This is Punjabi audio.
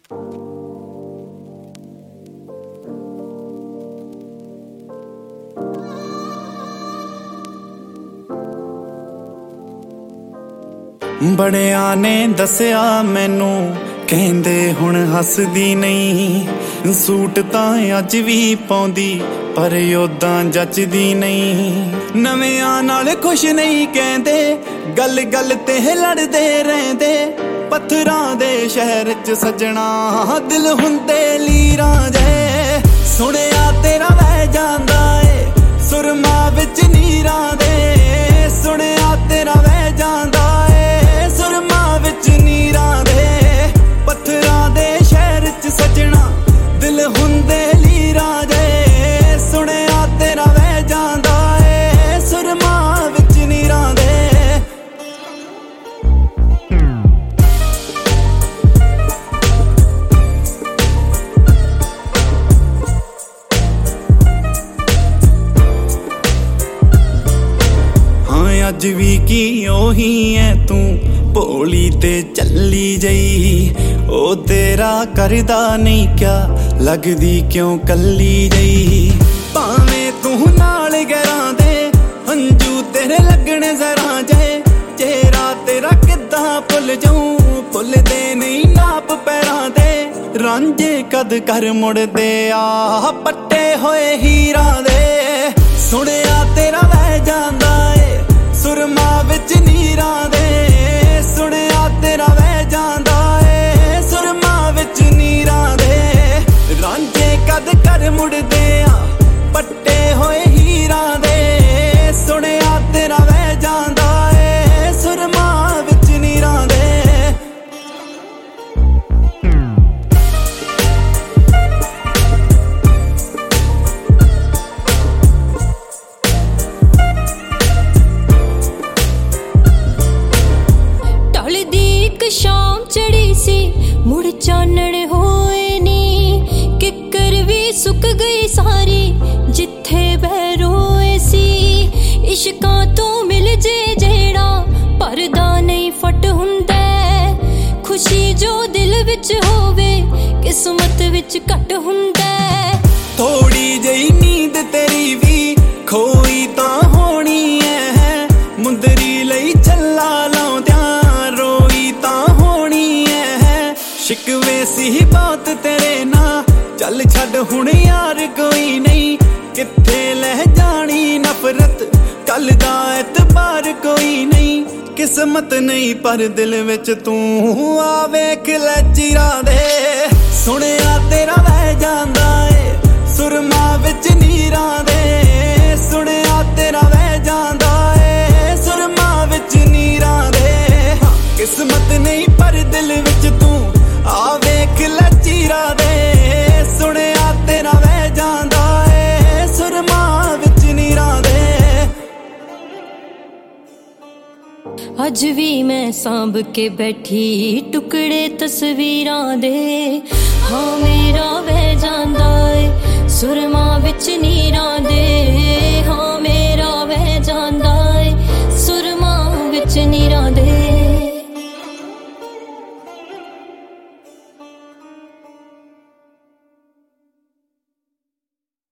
ਬੜਿਆਂ ਨੇ ਦੱਸਿਆ ਮੈਨੂੰ, ਕਹਿੰਦੇ ਹੁਣ ਹੱਸਦੀ ਨਹੀਂ। ਸੂਟ ਤਾਂ ਅੱਜ ਵੀ ਪਾਉਂਦੀ ਪਰ ਓਦਾਂ ਜੱਚਦੀ ਨਹੀਂ। ਨਵਿਆਂ ਨਾਲ ਖੁਸ਼ ਨਹੀਂ ਕਹਿੰਦੇ, ਗੱਲ ਗੱਲ ਤੇ ਲੜਦੇ ਰਹਿੰਦੇ। ਪੱਥਰਾਂ ਦੇ ਸ਼ਹਿਰ ਚ ਸੱਜਣਾ ਦਿਲ ਹੁੰਦੇ ਲੀਰਾਂ ਜੇ। ਸੁਣਿਆ ਤੇਰਾ ਵਹਿ ਜਾਂਦਾ ਏ ਸੁਰਮਾ ਵਿੱਚ ਨੀਰਾਂ ਦੇ। ਸੁਣਿਆ ਤੇਰਾ ਵਹਿ ਜਾਂਦਾ ਏ ਸੁਰਮਾ ਵਿੱਚ ਨੀਰਾਂ ਦੇ। ਪੱਥਰਾਂ ਦੇ ਸ਼ਹਿਰ ਚ ਸੱਜਣਾ ਦਿਲ ਹੁੰਦੇ ਲੀਰਾਂ ਜੇ। ਸੁਣਿਆ ਤੇਰਾ ਵਹਿ ਜਾਂਦਾ ਏ ਸੁਰਮਾ ਵਿੱਚ ਨੀਰਾਂ ਦੇ। ਅੱਜ ਵੀ ਕੀ ਉਹੀ ਐ ਤੂੰ ਭੋਲੀ ਤੇ ਚੱਲੀ ਜਈ। ਉਹ ਤੇਰਾ ਕਰਦਾ ਨਹੀਂ ਕਿਆ ਲੱਗਦੀ ਕਿਉਂ ਕੱਲੀ ਜਈ। ਭਾਵੇਂ ਤੂੰ ਨਾਲ ਗਰਾਂ ਦੇ ਹੰਝੂ ਤੇਰੇ ਲੱਗਣੇ ਜ਼ਰਾ ਜੇ। ਚਿਹਰਾ ਤੇਰਾ ਕਿੱਦਾਂ ਭੁੱਲ ਜਾਊਂ ਭੁੱਲਦੇ ਨਹੀਂ ਨਾਪ ਪੈਰਾਂ ਦੇ। ਰਾਂਝੇ ਕਦ ਕਰ ਮੁੜਦੇ ਆ ਪੱਟੇ ਹੋਏ ਹੀਰਾਂ ਦੇ। ਸੁਣਿਆ ਤੇਰਾ ਵਹਿ ਜਾਂਦਾ ਏ ਸੁਰਮਾ ਵਿੱਚ ਨੀਰਾਂ ਦੇ। ਸੁਣਿਆ ਤੇਰਾ ਵਹਿ ਜਾਂਦਾ ਏ ਸੁਰਮਾ ਵਿੱਚ ਨੀਰਾਂ ਦੇ। ਰਾਂਝੇ ਕਦ ਕਰ ਮੁੜਦੇ ਆ ਪੱਟੇ ਹੋਏ ਹੀਰਾਂ ਦੇ। ਸੁਣਿਆ ਤੇਰਾ ਵਹਿ ਜਾਂਦਾ ਏ ਸੁਰਮਾ ਵਿੱਚ ਨੀਰਾਂ ਦੇ। ਸ਼ਾਮ ਚੜੀ ਸੀ ਮੁੜ ਚਾਨਣ ਹੋਏ ਨੀ। ਕਿੱਕਰ ਵੀ ਸੁੱਕ ਗਈ ਸਾਰੀ ਜਿੱਥੇ ਬਹਿ ਰੋਏ ਸੀ। ਇਸ਼ਕਾਂ ਤੋਂ ਮਿਲ ਜੇ ਜਿਹੜਾ ਪਰਦਾ ਨਹੀਂ ਫਟ ਹੁੰਦਾ। ਖੁਸ਼ੀ ਜੋ ਦਿਲ ਵਿੱਚ ਹੋਵੇ ਕਿਸਮਤ ਵਿੱਚ ਘੱਟ ਹੁੰਦਾ। ਥੋੜੀ ਜਿਹੀ ਨੀਂਦ ਤੇਰੀ ਵੀ ਖੋਈ ਤਾਂ ਹੋਣੀ ਐ। ਮੁੰਦਰੀ ਲਈ ਛੱਲਾ ਲਾਉਂਦਿਆਂ ਰੋਈ ਤਾਂ ਹੋਣੀ ਐ। ਸ਼ਿਕਵੇ ਸੀ ਬਾਤ ਤੇਰੇ ਨਾਲ ਚੱਲ ਛੱਡ ਹੁਣ ਯਾਰ ਕੋਈ ਨਹੀਂ। ਕਿੱਥੇ ਲੈ ਜਾਣੀ ਨਫ਼ਰਤ ਕੱਲ ਦਾ ਐਤਬਾਰ ਕੋਈ ਨਹੀਂ। ਕਿਸਮਤ ਨਹੀਂ ਪਰ ਦਿਲ ਵਿੱਚ ਤੂੰ ਆ ਵੇਖ ਲੈ ਚਿਰਾਂ ਦੇ। ਸੁਣਿਆ ਤੇਰਾ ਵਹਿ ਜਾਂਦਾ ਏ ਸੁਰਮਾ ਵਿੱਚ ਨੀਰਾਂ ਦੇ। ਸੁਣਿਆ ਤੇਰਾ ਵਹਿ ਜਾਂਦਾ ਏ ਸੁਰਮਾ ਵਿੱਚ ਨੀਰਾਂ ਦੇ। ਕਿਸਮਤ ਨਹੀਂ ਪਰ ਦਿਲ ਵਿੱਚ ਤੂੰ ਆ ਵੇਖ ਲੈ ਚਿਰਾਂ ਦੇ। ਸੁਣਿਆ ਤੇਰਾ ਵਹਿ ਜਾਂਦਾ ਏ ਸੁਰਮਾ ਵਿੱਚ ਨੀਰਾਂ ਦੇ। ਅੱਜ ਵੀ ਮੈਂ ਸਾਂਭ ਕੇ ਬੈਠੀ ਟੁਕੜੇ ਤਸਵੀਰਾਂ ਦੇ। ਹਾਂ ਮੇਰਾ ਵਹਿ ਜਾਂਦਾ ਏ ਸੁਰਮਾ ਵਿੱਚ ਨੀਰਾਂ ਦੇ।